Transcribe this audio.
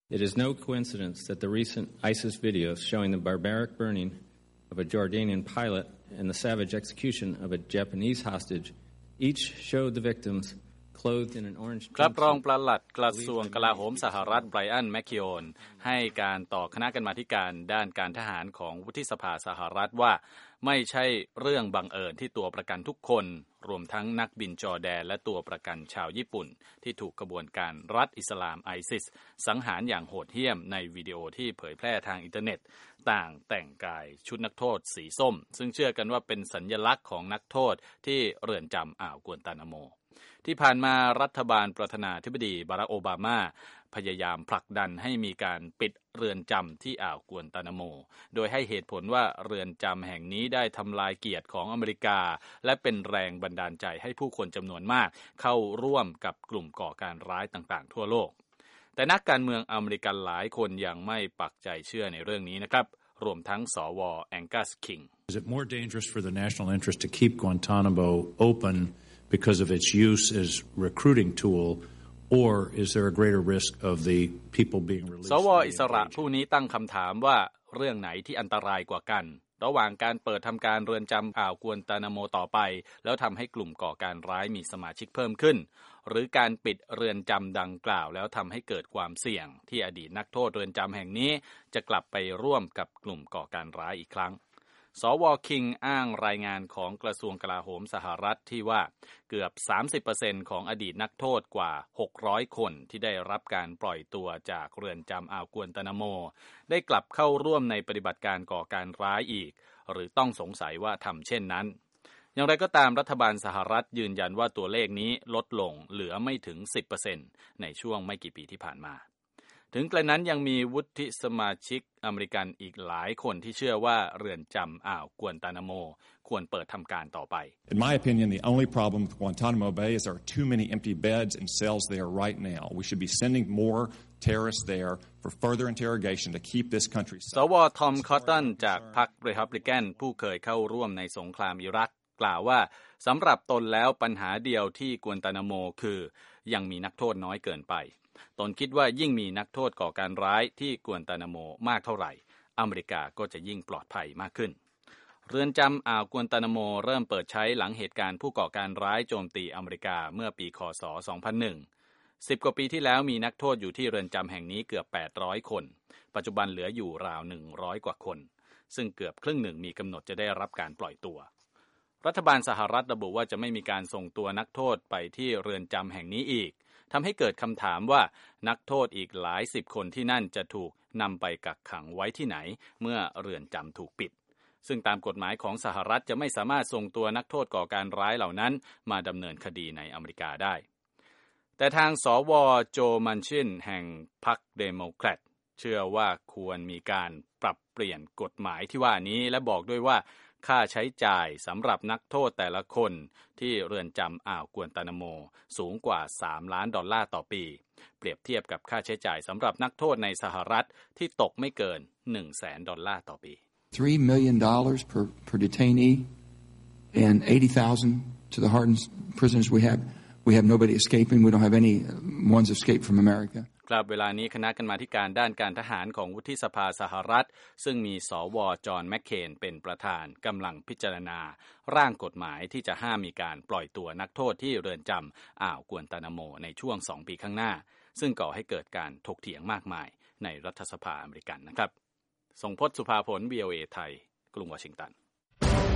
It is no coincidence that the recent ISIS videos showing the barbaric burning of a Jordanian pilot and the savage execution of a Japanese hostage each showed the victims clothed in an orange ครับรองปลัดกระทรวงกลาโหมสหรัฐไบรอันแมคคิโอนให้การต่อคณะกรรมาธิการด้านการทหารของวุฒิสภาสหรัฐว่าไม่ใช่เรื่องบังเอิญที่ตัวประกันทุกคนรวมทั้งนักบินจอร์แดนและตัวประกันชาวญี่ปุ่นที่ถูกกระบวนการรัฐอิสลามไอซิสสังหารอย่างโหดเหี้ยมในวิดีโอที่เผยแพร่ทางอินเทอร์เน็ตต่างแต่งกายชุดนักโทษสีส้มซึ่งเชื่อกันว่าเป็นสัญลักษณ์ของนักโทษที่เรือนจำอ่าวกวนตานาโมที่ผ่านมารัฐบาลประธานาธิบดีบารักโอบามาพยายามผลักดันให้มีการปิดเรือนจำที่อ่าวกวนตานาโมโดยให้เหตุผลว่าเรือนจำแห่งนี้ได้ทำลายเกียรติของอเมริกาและเป็นแรงบันดาลใจให้ผู้คนจำนวนมากเข้าร่วมกับกลุ่มก่อการร้ายต่างๆทั่วโลกแต่นักการเมืองอเมริกันหลายคนยังไม่ปักใจเชื่อในเรื่องนี้นะครับรวมทั้งสวแองกัสคิง Is it more dangerous for the national interest to keep Guantanamo open because of its use as recruiting tool or is there a greater risk of the people being released สวอิสระผู้นี้ตั้งคำถามว่าเรื่องไหนที่อันตรายกว่ากันระหว่างการเปิดทำการเรือนจำอ่าวกวนตานาโมต่อไปแล้วทำให้กลุ่มก่อการร้ายมีสมาชิกเพิ่มขึ้นหรือการปิดเรือนจำดังกล่าวแล้วทำให้เกิดความเสี่ยงที่อดีตนักโทษเรือนจำแห่งนี้จะกลับไปร่วมกับกลุ่มก่อการร้ายอีกครั้งสว.คิงอ้างรายงานของกระทรวงกลาโหมสหรัฐที่ว่าเกือบ 30% ของอดีตนักโทษกว่า600คนที่ได้รับการปล่อยตัวจากเรือนจำอ่าวกวนตานาโมได้กลับเข้าร่วมในปฏิบัติการก่อการร้ายอีกหรือต้องสงสัยว่าทำเช่นนั้นอย่างไรก็ตามรัฐบาลสหรัฐยืนยันว่าตัวเลขนี้ลดลงเหลือไม่ถึง 10% ในช่วงไม่กี่ปีที่ผ่านมาถึงกระนั้นยังมีวุฒิสมาชิกอเมริกันอีกหลายคนที่เชื่อว่าเรือนจำอ่าวกวนตานาโมควรเปิดทำการต่อไป In my opinion, the only problem with Guantanamo Bay is there are too many empty beds and cells there right now. We should be sending more terrorists there for further interrogation to keep this country safe. สว.ทอมคอตตันจากพรรครีพับลิกันผู้เคยเข้าร่วมในสงครามอิรักกล่าวว่าสำหรับตนแล้วปัญหาเดียวที่กวนตานาโมคือยังมีนักโทษน้อยเกินไปตนคิดว่ายิ่งมีนักโทษก่อการร้ายที่กวนตานาโมมากเท่าไหร่อเมริกาก็จะยิ่งปลอดภัยมากขึ้นเรือนจำอ่าวกวนตานาโมเริ่มเปิดใช้หลังเหตุการณ์ผู้ก่อการร้ายโจมตีอเมริกาเมื่อปีค.ศ. 2001 10 กว่าปีที่แล้วมีนักโทษอยู่ที่เรือนจำแห่งนี้เกือบ800คนปัจจุบันเหลืออยู่ราว100กว่าคนซึ่งเกือบครึ่งหนึ่งมีกำหนดจะได้รับการปล่อยตัวรัฐบาลสหรัฐระบุว่าจะไม่มีการส่งตัวนักโทษไปที่เรือนจำแห่งนี้อีกทำให้เกิดคำถามว่านักโทษอีกหลายสิบคนที่นั่นจะถูกนำไปกักขังไว้ที่ไหนเมื่อเรือนจำถูกปิดซึ่งตามกฎหมายของสหรัฐจะไม่สามารถส่งตัวนักโทษก่อการร้ายเหล่านั้นมาดำเนินคดีในอเมริกาได้แต่ทางสว.โจมันชินแห่งพรรคเดโมแครตเชื่อว่าควรมีการปรับเปลี่ยนกฎหมายที่ว่านี้และบอกด้วยว่าค่าใช้จ่ายสำหรับนักโทษแต่ละคนที่เรือนจำอ่าวกวนตานาโมสูงกว่า$3 ล้านต่อปีเปรียบเทียบกับค่าใช้จ่ายสำหรับนักโทษในสหรัฐที่ตกไม่เกิน$100,000ต่อปี $3 million per detainee and 80,000 to the hardened prisoners we have nobody escaping we don't have any ones escaped from America ครับเวลานี้คณะกรรมาธิการด้านการทหารของวุฒิสภาสหรัฐซึ่งมีสว.จอห์นแมคเคนเป็นประธานกำลังพิจารณาร่างกฎหมายที่จะห้ามมีการปล่อยตัวนักโทษที่เรือนจำอ่าวกวนตานาโมในช่วง2 ปีข้างหน้าซึ่งก่อให้เกิดการถกเถียงมากมายในรัฐสภาอเมริกันนะครับทรงพจน์ สุภาผล VOA ไทยกรุงวอชิงตัน